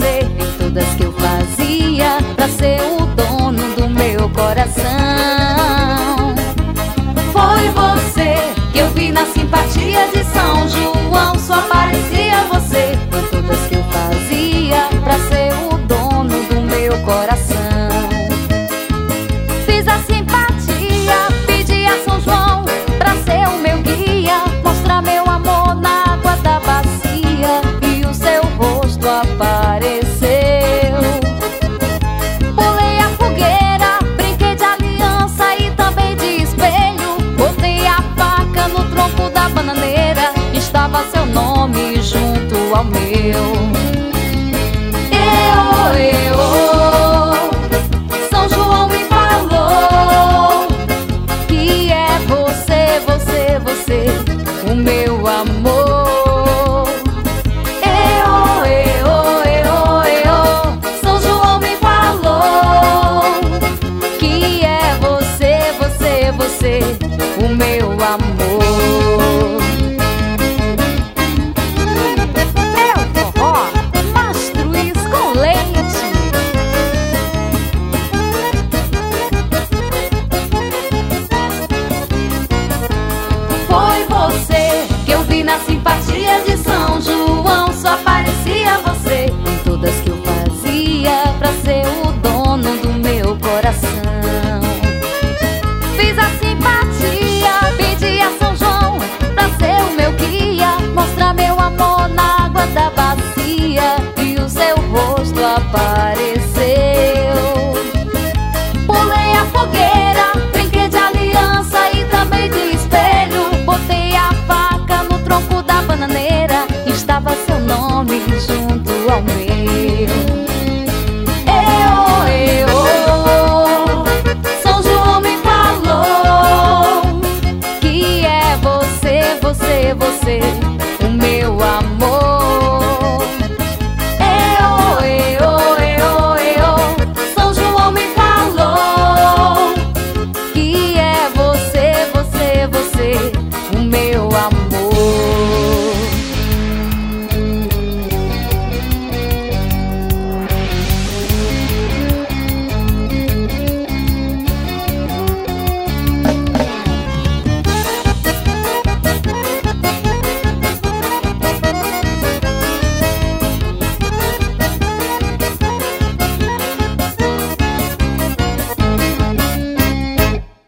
você em todas que eu fazia, pra ser o dono do meu coração. Foi você que eu vi na simpatia de São João, só aparecia você em todas que eu fazia, pra ser o dono do meu coração. Fiz a simpatia, pedi a São João pra ser o meu guia, mostrar meu amor na água da bacia, e o seu rosto apareceu. Pulei a fogueira, brinquei de aliança e também de espelho. Botei a faca no tronco da bananeira, estava seu nome junto ao meu.